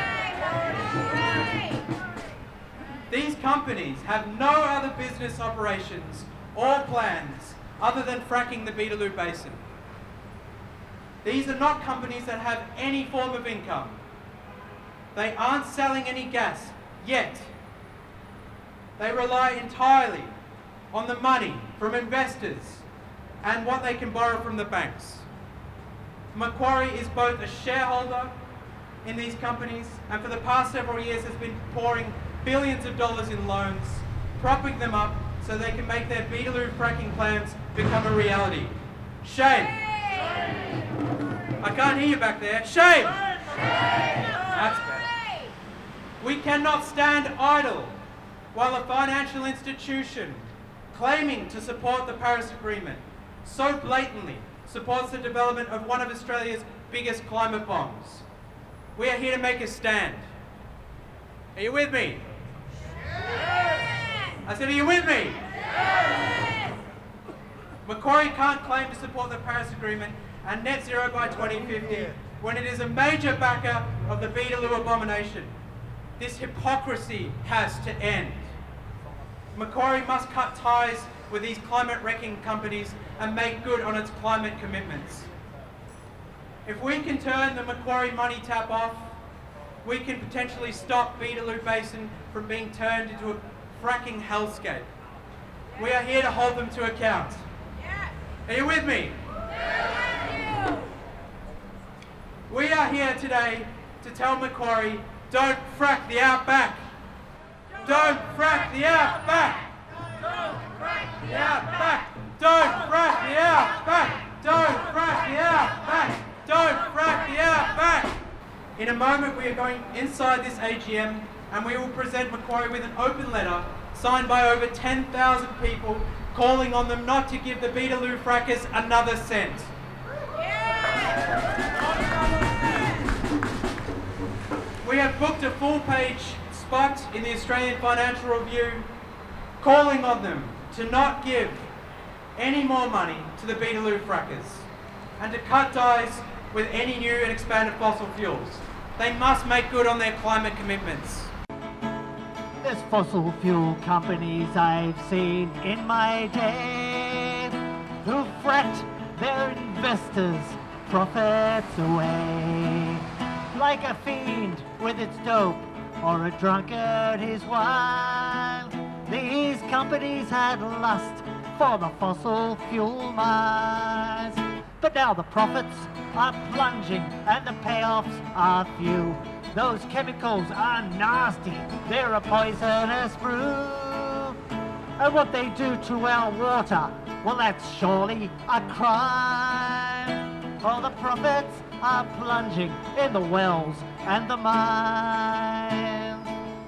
These companies have no other business operations or plans other than fracking the Beetaloo Basin. These are not companies that have any form of income. They aren't selling any gas yet. They rely entirely on the money from investors and what they can borrow from the banks. Macquarie is both a shareholder in these companies and for the past several years has been pouring billions of dollars in loans, propping them up so they can make their Beetaloo fracking plans become a reality. Shame! Shame. I can't hear you back there. Shame! Shame. That's better. We cannot stand idle while a financial institution claiming to support the Paris Agreement so blatantly supports the development of one of Australia's biggest climate bombs. We are here to make a stand. Are you with me? Yes. I said, are you with me? Yes. Macquarie can't claim to support the Paris Agreement and net zero by twenty fifty when it is a major backer of the Beetaloo abomination. This hypocrisy has to end. Macquarie must cut ties with these climate-wrecking companies and make good on its climate commitments. If we can turn the Macquarie money tap off, we can potentially stop Beetaloo Basin from being turned into a fracking hellscape. We are here to hold them to account. Yes. Are you with me? Yes. We are here today to tell Macquarie, don't frack the outback. Don't frack the outback. Don't frack the outback. Don't frack the outback. Don't frack the outback. Don't frack the outback. In a moment we are going inside this A G M and we will present Macquarie with an open letter signed by over ten thousand people calling on them not to give the Beetaloo frackers another cent. Yeah. We have booked a full-page spot in the Australian Financial Review calling on them to not give any more money to the Beetaloo frackers and to cut ties with any new and expanded fossil fuels. They must make good on their climate commitments. There's fossil fuel companies I've seen in my day who fracked their investors' profits away. Like a fiend with its dope or a drunkard his wine, these companies had lust for the fossil fuel mines. But now the profits are plunging and the payoffs are few. Those chemicals are nasty, they're a poisonous brew. And what they do to our water, well that's surely a crime. All the profits are plunging in the wells and the mines.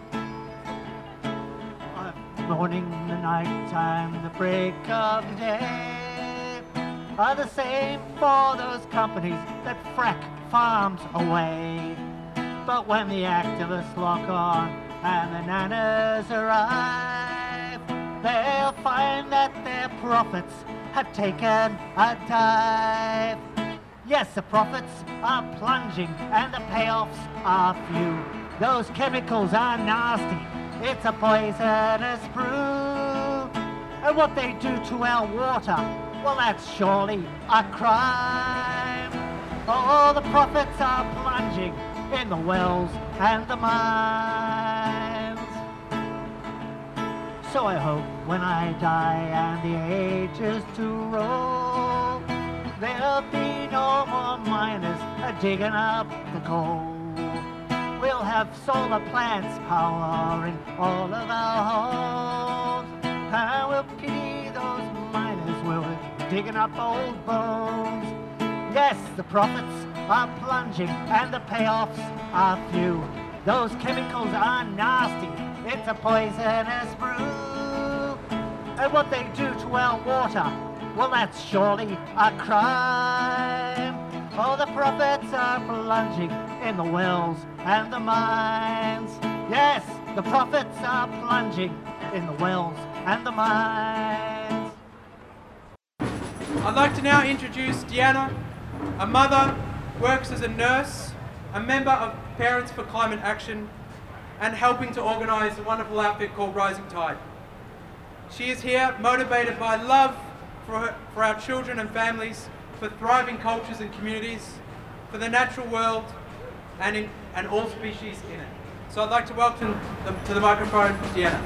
The morning, the night time, the break of day are the same for those companies that frack farms away. But when the activists lock on and the nanas arrive, they'll find that their profits have taken a dive. Yes, the profits are plunging and the payoffs are few. Those chemicals are nasty, it's a poisonous brew. And what they do to our water, well that's surely a crime. All the profits are plunging in the wells and the mines. So I hope when I die and the ages to roll, there'll be no more miners digging up the coal. We'll have solar plants powering all of our homes, and we'll pity those miners, will we? digging up old bones. Yes, the profits are plunging and the payoffs are few. Those chemicals are nasty, it's a poisonous brew. And what they do to our water, well, that's surely a crime. Oh, the profits are plunging in the wells and the mines. Yes, the profits are plunging in the wells and the mines. I'd like to now introduce Deanna, a mother, works as a nurse, a member of Parents for Climate Action, and helping to organise a wonderful outfit called Rising Tide. She is here motivated by love for, her, for our children and families, for thriving cultures and communities, for the natural world, and, in, and all species in it. So I'd like to welcome them to the microphone, Deanna.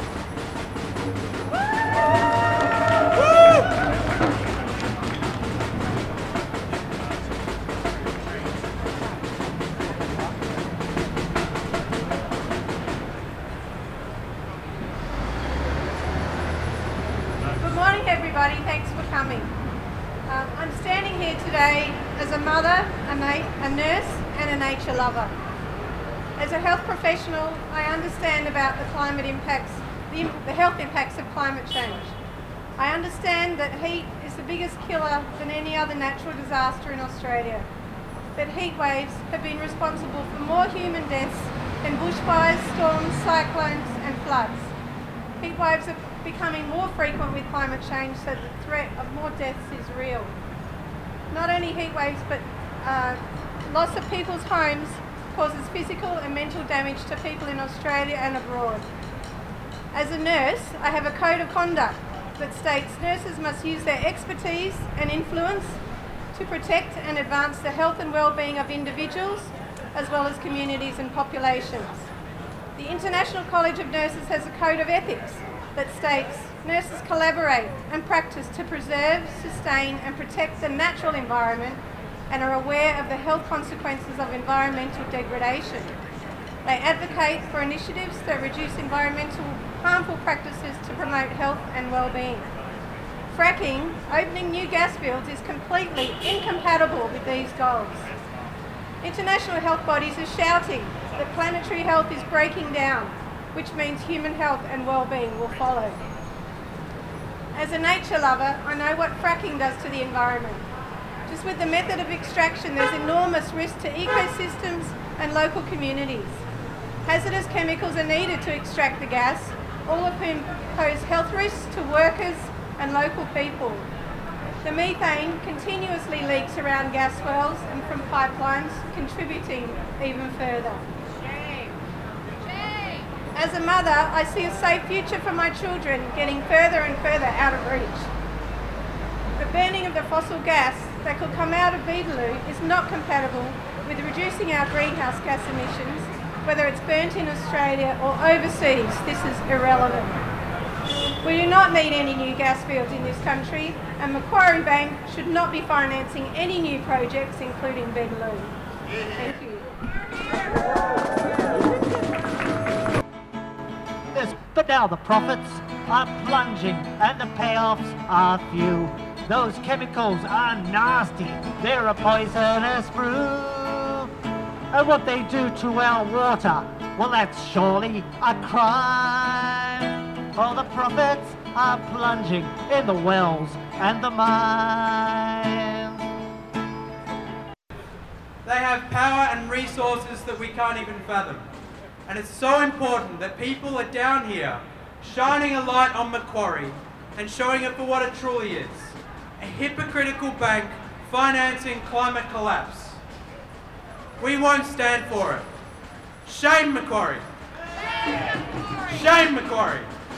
Good morning, everybody. Thanks for coming. Um, I'm standing here today as a mother, a, na- a nurse, and a nature lover. As a health professional, I understand about the climate impacts, the, the health impacts of climate change. I understand that heat is the biggest killer than any other natural disaster in Australia. That heat waves have been responsible for more human deaths than bushfires, storms, cyclones, and floods. Heat waves are becoming more frequent with climate change, so the threat of more deaths is real. Not only heat waves, but uh, loss of people's homes causes physical and mental damage to people in Australia and abroad. As a nurse, I have a code of conduct that states nurses must use their expertise and influence to protect and advance the health and well-being of individuals as well as communities and populations. The International College of Nurses has a code of ethics that states nurses collaborate and practice to preserve, sustain and protect the natural environment and are aware of the health consequences of environmental degradation. They advocate for initiatives that reduce environmental harmful practices to promote health and well-being. Fracking, opening new gas fields, is completely incompatible with these goals. International health bodies are shouting that planetary health is breaking down, which means human health and well-being will follow. As a nature lover, I know what fracking does to the environment. Just with the method of extraction, there's enormous risk to ecosystems and local communities. Hazardous chemicals are needed to extract the gas, all of whom pose health risks to workers and local people. The methane continuously leaks around gas wells and from pipelines, contributing even further. As a mother, I see a safe future for my children getting further and further out of reach. The burning of the fossil gas that could come out of Beetaloo is not compatible with reducing our greenhouse gas emissions, whether it's burnt in Australia or overseas. This is irrelevant. We do not need any new gas fields in this country, and Macquarie Bank should not be financing any new projects, including Beetaloo. Thank you. Yes, but now the profits are plunging and the payoffs are few. Those chemicals are nasty, they're a poisonous brew. And what they do to our water, well, that's surely a crime. Oh, the profits are plunging in the wells and the mines. They have power and resources that we can't even fathom. And it's so important that people are down here shining a light on Macquarie and showing it for what it truly is. A hypocritical bank financing climate collapse. We won't stand for it. Shame Macquarie. Shame Macquarie.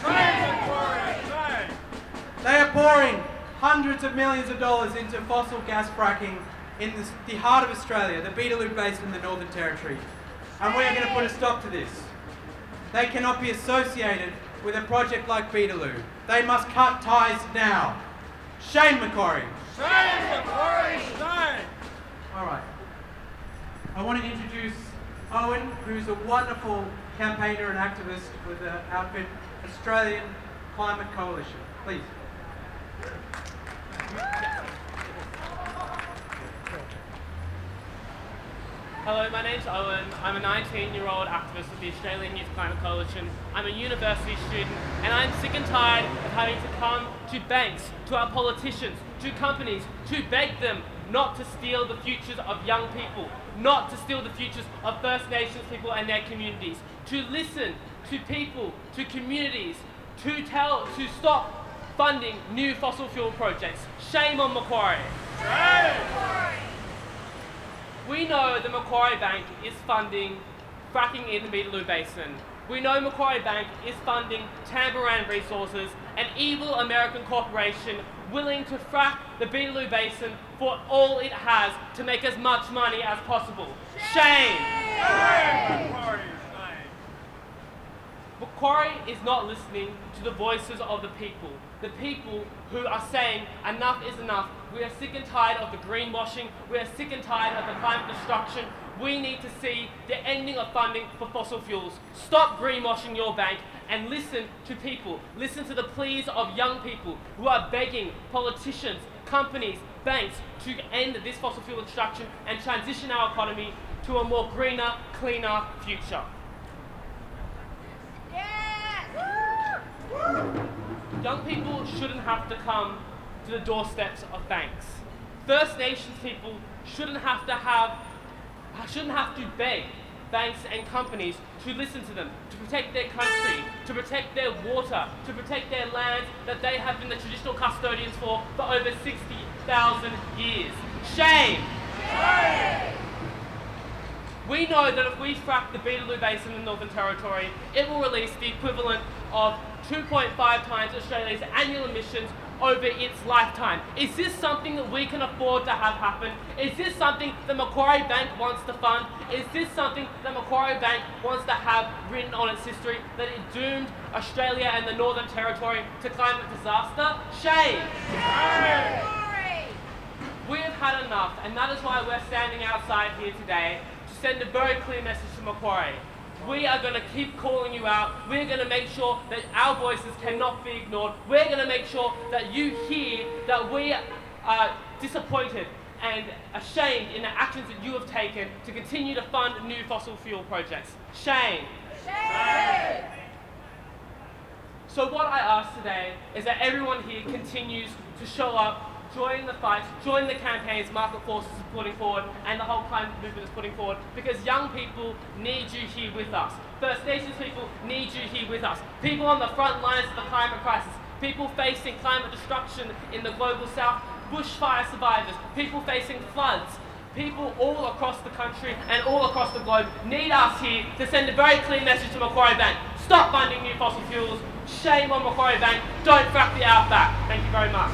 They are pouring hundreds of millions of dollars into fossil gas fracking in this, the heart of Australia, the Beetaloo Basin in the Northern Territory. And we are going to put a stop to this. They cannot be associated with a project like Beetaloo. They must cut ties now. Shame Macquarie. Shame Macquarie, shame. All right. I want to introduce Owen, who's a wonderful campaigner and activist with the outfit Australian Climate Coalition. Please. Hello, my name's Owen. I'm a nineteen-year-old activist with the Australian Youth Climate Coalition. I'm a university student, and I'm sick and tired of having to come to banks, to our politicians, to companies, to beg them not to steal the futures of young people, not to steal the futures of First Nations people and their communities, to listen to people, to communities, to tell, to stop funding new fossil fuel projects. Shame on Macquarie. Shame! We know the Macquarie Bank is funding fracking in the Beetaloo Basin. We know Macquarie Bank is funding Tamboran Resources, an evil American corporation willing to frack the Beetaloo Basin for all it has to make as much money as possible. Shame! Shame! Macquarie is not listening to the voices of the people. The people who are saying enough is enough. We are sick and tired of the greenwashing. We are sick and tired of the climate destruction. We need to see the ending of funding for fossil fuels. Stop greenwashing your bank and listen to people. Listen to the pleas of young people who are begging politicians, companies, banks to end this fossil fuel destruction and transition our economy to a more greener, cleaner future. Young people shouldn't have to come to the doorsteps of banks. First Nations people shouldn't have to have, shouldn't have to beg banks and companies to listen to them, to protect their country, to protect their water, to protect their land that they have been the traditional custodians for for over sixty thousand years. Shame! Shame! We know that if we frack the Beetaloo Basin in the Northern Territory, it will release the equivalent of two point five times Australia's annual emissions over its lifetime. Is this something that we can afford to have happen? Is this something that Macquarie Bank wants to fund? Is this something that Macquarie Bank wants to have written on its history, that it doomed Australia and the Northern Territory to climate disaster? Shame! Shame! We have had enough, and that is why we're standing outside here today to send a very clear message to Macquarie. We are going to keep calling you out. We're going to make sure that our voices cannot be ignored. We're going to make sure that you hear that we are disappointed and ashamed in the actions that you have taken to continue to fund new fossil fuel projects. Shame. Shame. So what I ask today is that everyone here continues to show up, join the fight, join the campaigns Market Forces is putting forward and the whole climate movement is putting forward, because young people need you here with us. First Nations people need you here with us. People on the front lines of the climate crisis, people facing climate destruction in the global south, bushfire survivors, people facing floods, people all across the country and all across the globe need us here to send a very clear message to Macquarie Bank. Stop funding new fossil fuels. Shame on Macquarie Bank. Don't frack the outback. Thank you very much.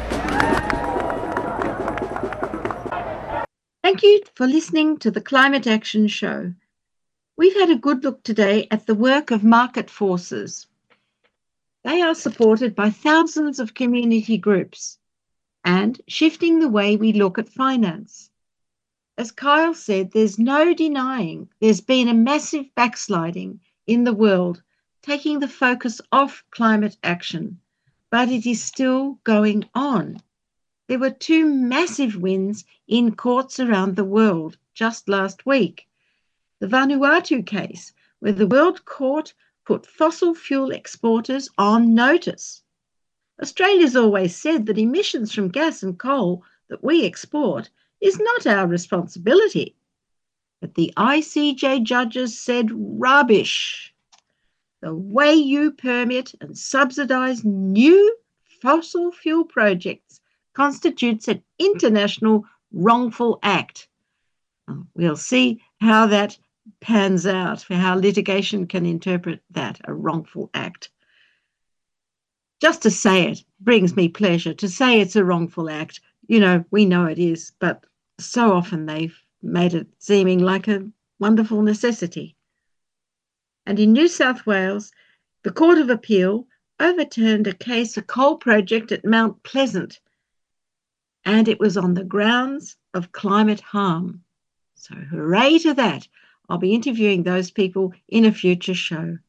Thank you for listening to the Climate Action Show. We've had a good look today at the work of Market Forces. They are supported by thousands of community groups and shifting the way we look at finance. As Kyle said, there's no denying there's been a massive backsliding in the world, taking the focus off climate action, but it is still going on. There were two massive wins in courts around the world just last week. The Vanuatu case, where the World Court put fossil fuel exporters on notice. Australia's always said that emissions from gas and coal that we export is not our responsibility. But the I C J judges said rubbish. The way you permit and subsidise new fossil fuel projects constitutes an international wrongful act. We'll see how that pans out, for how litigation can interpret that, a wrongful act. Just to say it brings me pleasure. To say it's a wrongful act, you know, we know it is, but so often they've made it seeming like a wonderful necessity. And in New South Wales, the Court of Appeal overturned a case, a coal project at Mount Pleasant, and it was on the grounds of climate harm. So hooray to that. I'll be interviewing those people in a future show.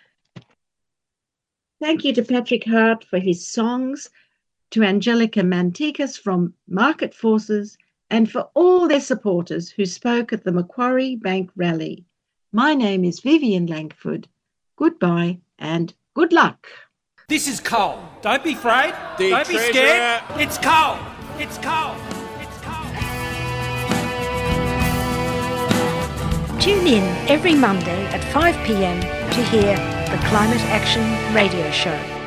Thank you to Patrick Hart for his songs, to Angelica Mantikas from Market Forces, and for all their supporters who spoke at the Macquarie Bank rally. My name is Vivian Langford. Goodbye and good luck. This is coal. Don't be afraid. The Don't be treasure. scared. It's coal. It's coal. Tune in every Monday at five p m to hear the Climate Action Radio Show.